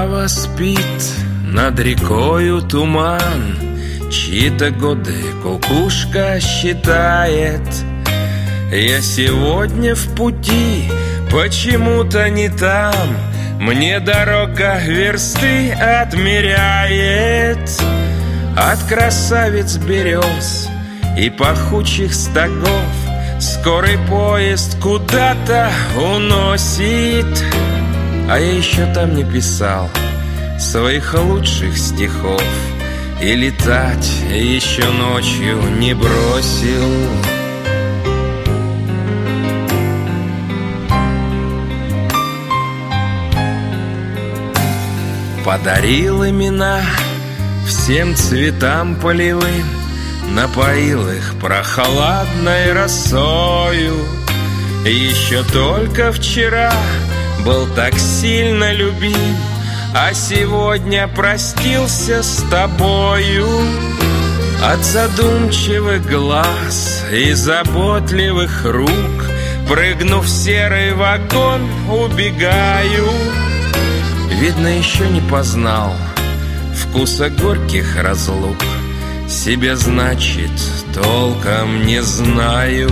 дубрава спит, над рекою туман, чьи-то годы кукушка считает. Я сегодня в пути, почему-то не там, мне дорога версты отмеряет. От красавиц берез и пахучих стогов скорый поезд куда-то уносит. А я еще там не писал своих лучших стихов, и летать еще ночью не бросил. Подарил имена всем цветам полевым, напоил их прохладной росою. Еще только вчера был так сильно любим, а сегодня простился с тобою. От задумчивых глаз и заботливых рук, прыгнув в серый вагон, убегаю. Видно, еще не познал вкуса горьких разлук, себя, значит, толком не знаю.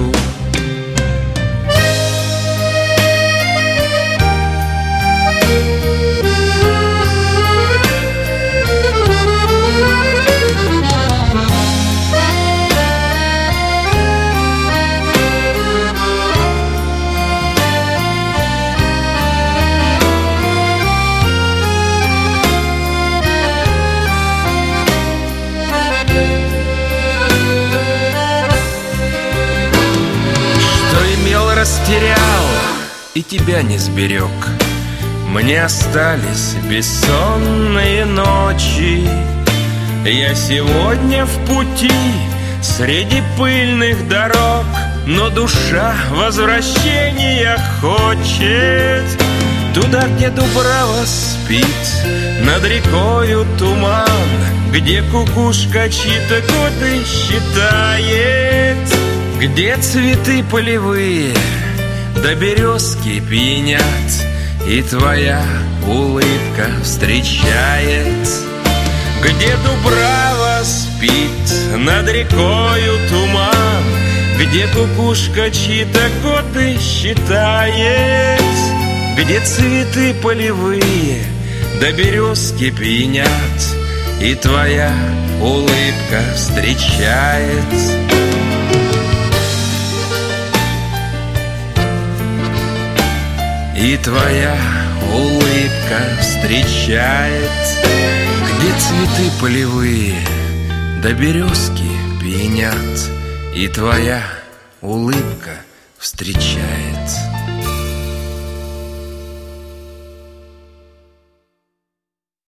Растерял и тебя не сберег. Мне остались бессонные ночи. Я сегодня в пути среди пыльных дорог, но душа возвращения хочет туда, где дубрава спит, над рекою туман, где кукушка чьи-то годы считает, где цветы полевые да березки пьянят, и твоя улыбка встречает. Где дубрава спит, над рекою туман, где кукушка чьи-то годы считает, где цветы полевые да березки пьянят, и твоя улыбка встречает. И твоя улыбка встречает, где цветы полевые да березки пьянят, и твоя улыбка встречает.